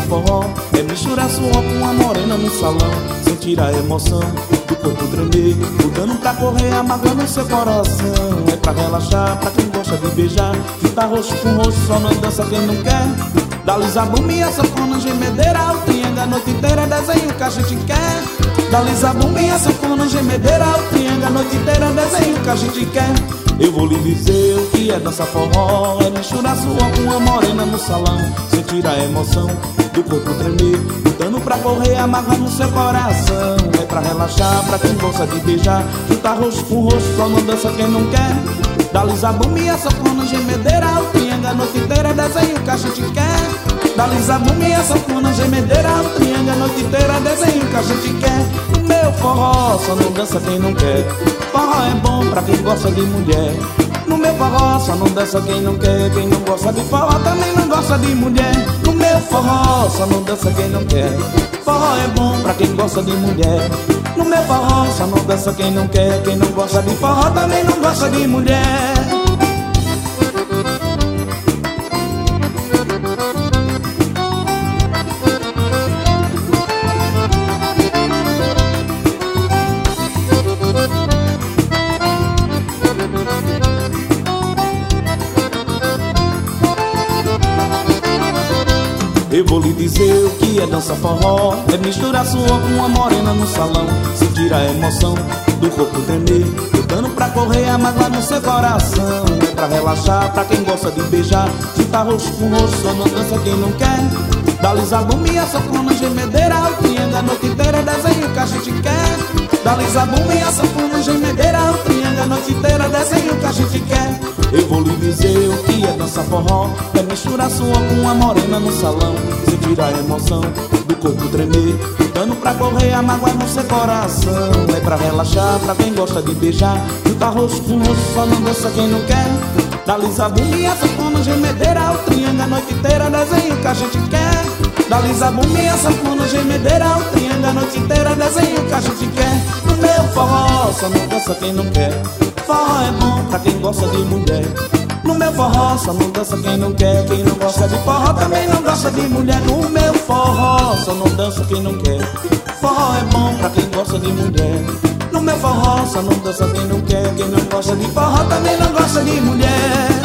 forró é misturar suor com uma morena no salão, sentir a emoção do corpo tremer, mudando pra correr, amargando no seu coração. É pra relaxar, pra quem gosta de beijar, juntar rosto com rosto, só não dança quem não quer. Dá lisa, bombinha, sanfona, gemedeira, o triângulo a noite inteira, desenho que a gente quer. Dá lisa, bombinha, sanfona, gemedeira, o triângulo a noite inteira, desenho que a gente quer. Eu vou lhe dizer o que é dança forró, é misturar suor com uma morena no salão, sentir a emoção do corpo tremer, lutando pra correr, amarrar no seu coração. É pra relaxar, pra quem gosta de beijar, juntar rosto com rosto, só não dança quem não quer. Dá lisa, bombinha, sanfona, gemedeira, o triângulo a noite inteira, desenho que a gente quer. Dá lisa, bombinha, sanfona, gemedeira, o triângulo a noite inteira, desenho que a gente quer. O meu forró só não dança quem não quer. Forró é bom pra quem gosta de mulher. No meu forró só não dança quem não quer. Quem não gosta de forró também não gosta de mulher. No meu forró só não dança quem não quer. Forró é bom pra quem gosta de mulher. No meu forró só não dança quem não quer. Quem não gosta de forró também não gosta de mulher. Eu vou lhe dizer o que é dança forró, é misturar suor com uma morena no salão, sentir a emoção do corpo tremer, lutando pra correr, amargar no seu coração. É pra relaxar, pra quem gosta de beijar, juntar rosto com rosto, só não dança quem não quer. Dá lisa, bombinha, sanfona, gemedeira, o triângulo a noite inteira, desenho que a gente quer. Dá lisa, bombinha, sanfona, gemedeira, o triângulo a noite inteira, desenho que a gente quer. Eu vou lhe dizer o que é dança forró, é misturar suor com uma morena no salão, sentir a emoção do corpo tremer, lutando pra correr, amargar no seu coração. É pra relaxar, pra quem gosta de beijar, juntar rosto com rosto, só não dança quem não quer. Dá lisa, bombinha, sanfona, gemedeira, o triângulo a noite inteira, desenho que a gente quer. Dá lisa, bombinha, sanfona, gemedeira, o triângulo a noite inteira, desenho que a gente quer. No meu forró só não dança quem não quer. Forró é bom pra quem gosta de mulher. No meu forró só não dança quem não quer. Quem não gosta de forró também não gosta de mulher. No meu forró só não dança quem não quer. Forró é bom pra quem gosta de mulher. No meu forró só não dança quem não quer. Quem não gosta de forró também não gosta de mulher.